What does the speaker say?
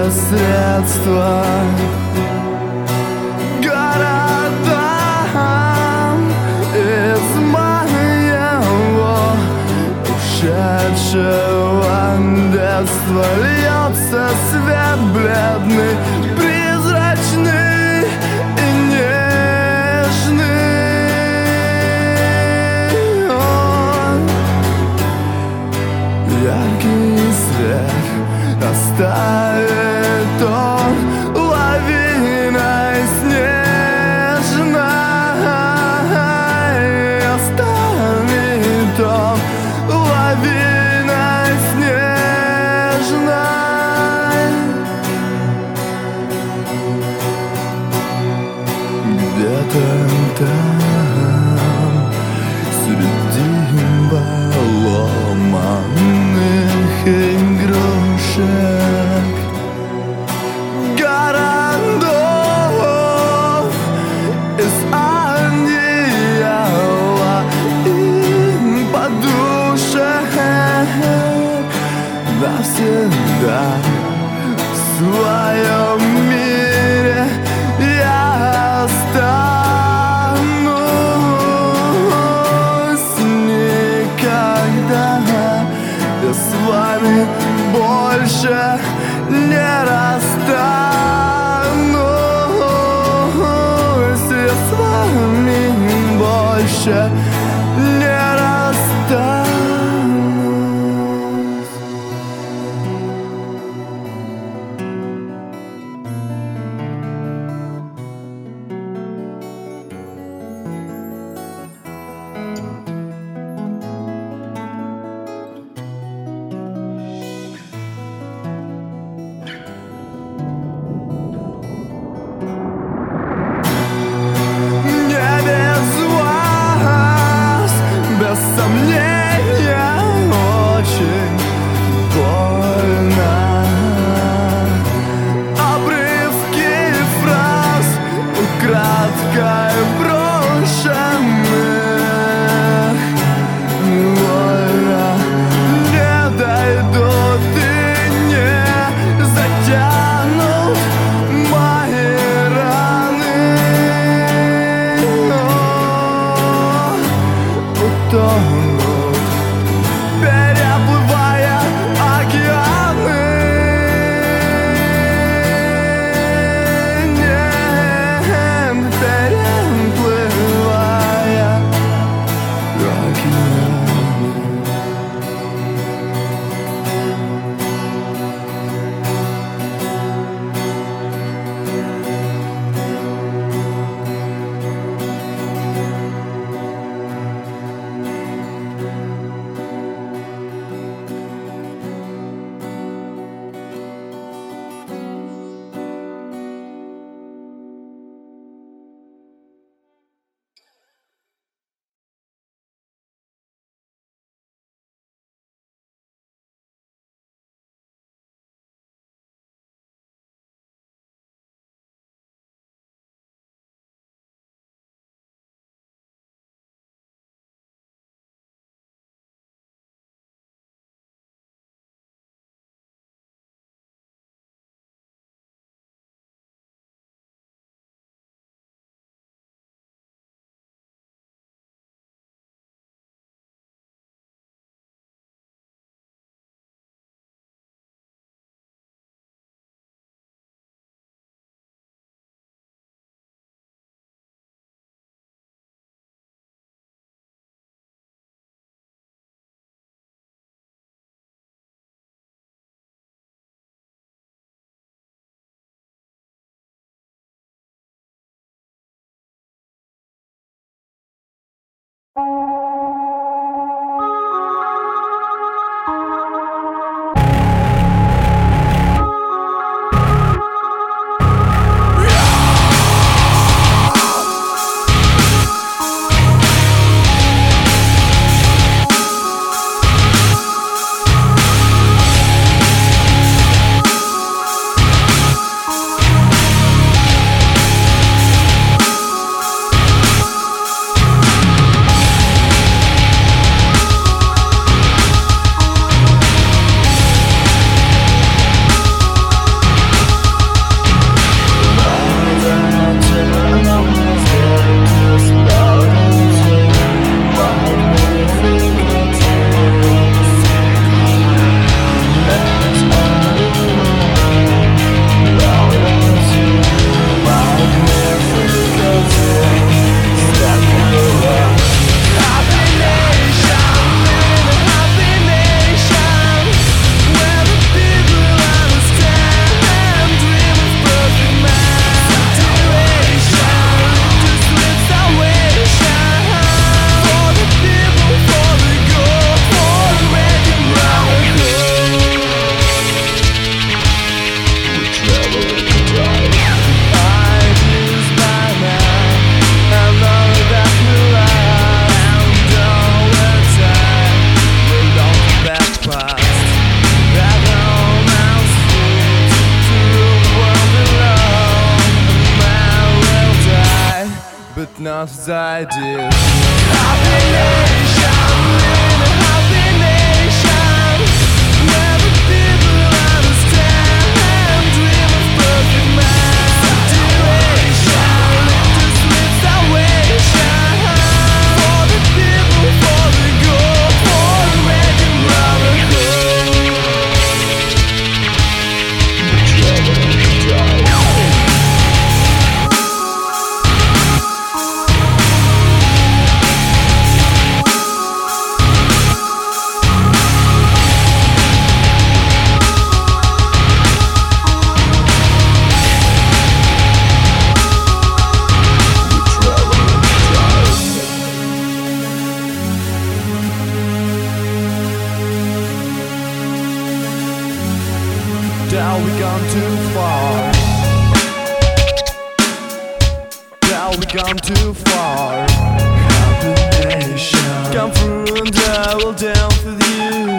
средства городам из моего ушедшего детства льется свет бледный, призрачный и нежный. Яркий свет оставит он лавиной снежной, оставит он лавиной снежной. Где-то там среди поломанных игрушек городов из одеяла и подушек навсегда в своем мире я останусь. Никогда я с вами больше не расстанусь. Я с вами больше не расстанусь. Без сомнения, очень больно. Обрывки фраз украдкой брошенных вольно не дойдут и не затянут мои раны. Утонут, переплывая океаны. Нет, переплывая океаны. as I did. Happy nation, in a happy nation, where the people understand and dream of perfect man. Situation, lift with salvation, for the people, for the good, for the raging brotherhood. Now we gone too far. Now we gone too far. Happy nation, come through and I will down for you.